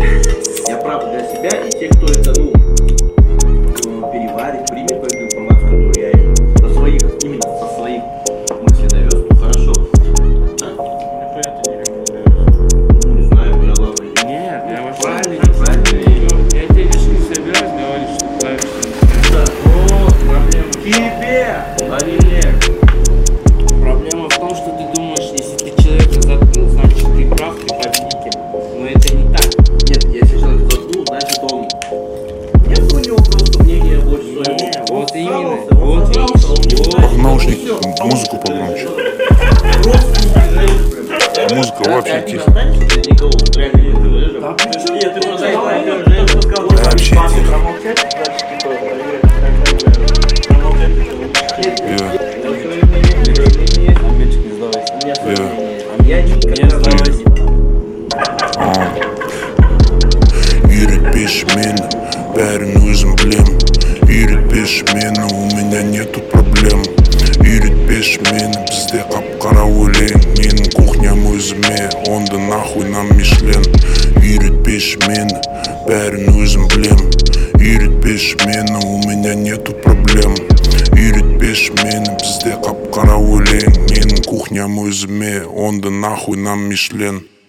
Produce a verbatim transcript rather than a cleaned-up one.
Я прав для себя и те, кто это, ну, переварит, примет эту информацию, которую я ему со своих, именно со своих мыслей довез, ну хорошо. Да? Ну, не знаю, я ладно. Нет, я вообще Правильно, правильно. Я тебе лишь не собираюсь говорить, что правильно. Да, вот проблема в тебе, а не мне. Проблема в том, что ты думаешь, если ты человека заткнул, значит ты прав, ты победитель. Но это не так. Нет, если человек заткнул, значит он... Нет у него просто мнение больше своего. Не, Он вот именно, срался, он вот срался, он не именно. знает, В наушник что всё. музыку погромче. Родственники, знаешь, прям. Музыка Когда вообще ты один тихо. останешься, ты никого реально не выживешь. Да при чём? Нет, ты просто знаешь, я же сказал, Да, вообще тихо. Промолчать, дальше типа проверить, как промолчать, это Я, Мальчик, не сдавайся. у меня свое я, мнение. Я никогда Не сдавайся. а. Yürü peşimine, бәрін өзім білем. Yürü peşimine, у меня нету проблем. Yürü peşimine, бізде қап-қара өлең. Менің кухням өзіме, онда нахуй нам Мишлен. Yürü peşimine, бәрін өзім білем. Yürü peşimine, у меня нету проблем. Yürü peşimine, бізде қап-қара өлең. Менің кухням өзіме, онда нахуй нам Мишлен.